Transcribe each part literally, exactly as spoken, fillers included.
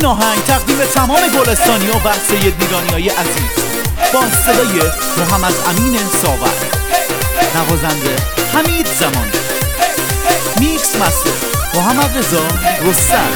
آهنگ تقدیم تمام گلستانی و بحث یدیرانیای عزیز با صدای محمد امین ساور، نوازنده حمید زمانی، میکس مستر محمد رضا رستم.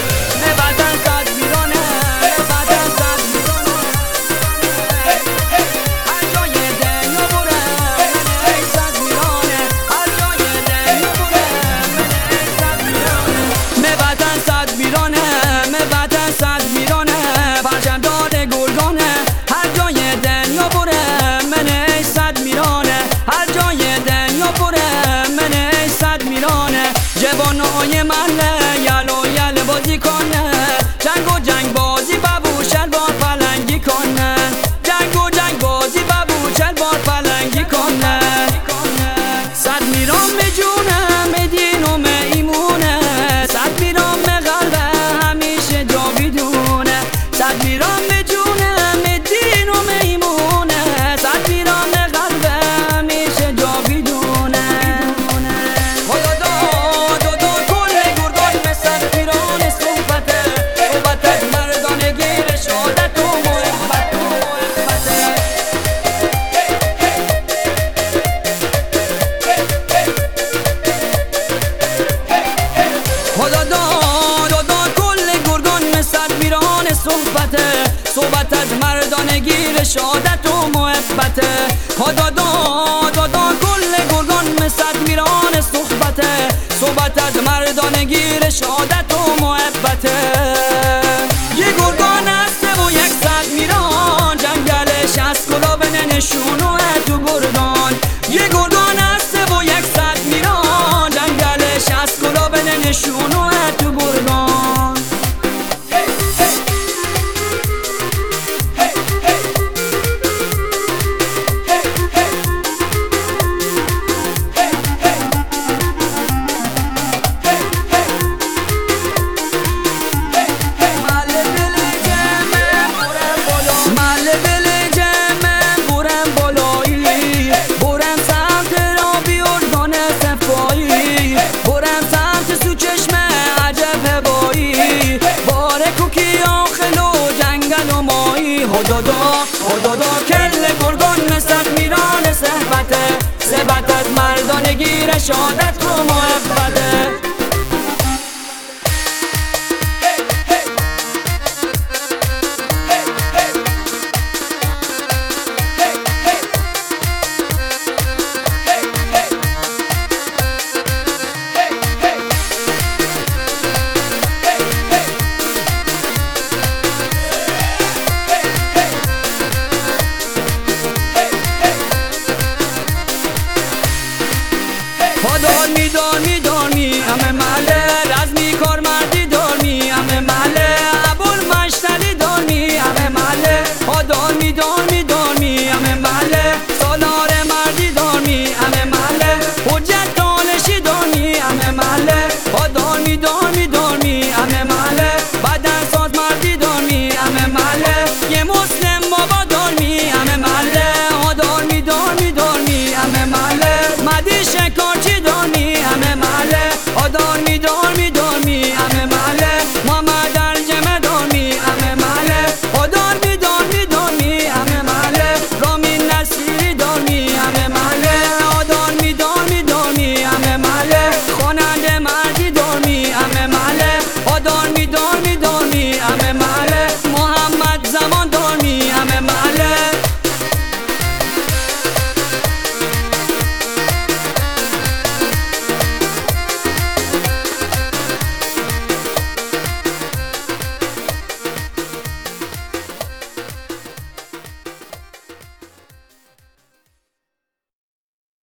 جوانای من یلو یل بازی کنه، جنگ و جنگ بازی بابو شلوار پلنگی کنه، جنگ و جنگ بازی بابو شلوار پلنگی کنه. صد میرام به جونم به دینم ایمونه، صد میرام به قلبه همیشه جاویدونه، صد میرام به جونم به دینم ایمونه، صد میرام به قلبه همیشه جاویدونه. صحبت از مردانگی رشادت و محبت، خدا داد دادا کل گرگان مثل میران صحبت، صحبت از مردانگی رشادت و محبت. یه گرگان هست و یک صد میران، جنگلش از گلاب نشونو تو گردان. یه گرگان هست و یک صد میران، جنگلش از گلاب نشونو تو گردان. خدادا خدادا کل گرگان مثل میران صحبت، صحبت از مردانگی رشادت و